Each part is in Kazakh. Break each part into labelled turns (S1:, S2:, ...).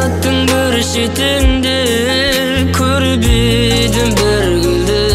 S1: Hayatın bir şetinde körüp edim bir gülde.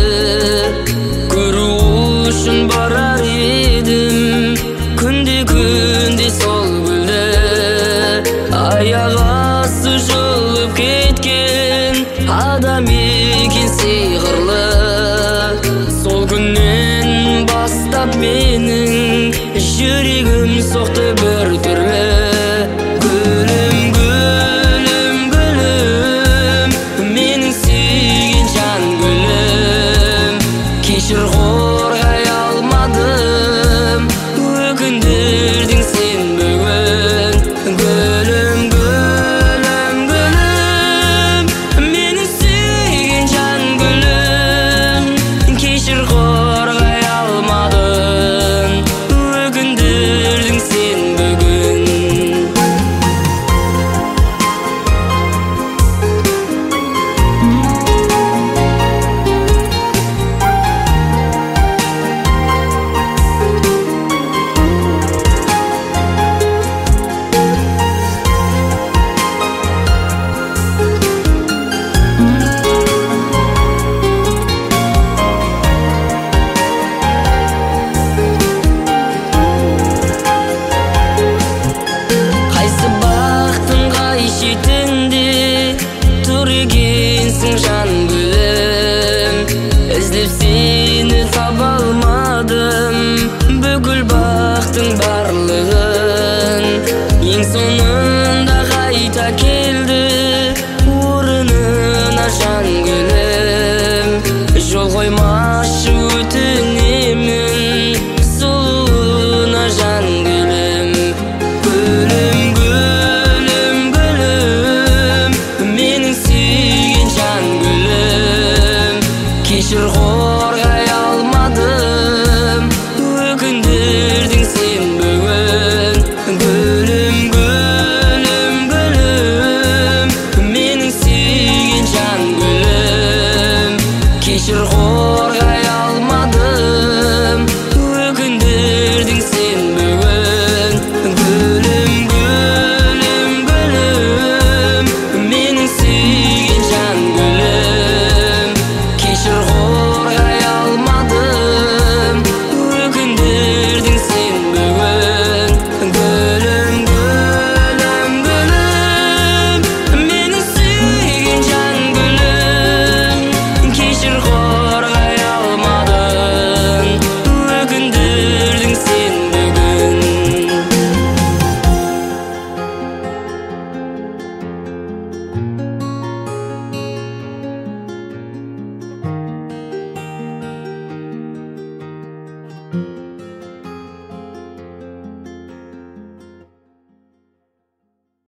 S1: Görüşün barar edim күнде сол гүлде. Аяк асты жылып кеткен адам екен сыйқырлы. Сол күннен бастап менің жүрегім соқты бір түрлі. Гүлім, гүлім, гүлім, менің сүйген жан гүлім. Кешір, қорғай алмадым, өкіндірдің сен бүгін. Гүлім, гүлім, гүлім, менің сүйген жан гүлім. Кешір, қорғай алмадым, өкіндірдің сен бүгін. Қайсы бақтың қай шетінде тұр екенсің жан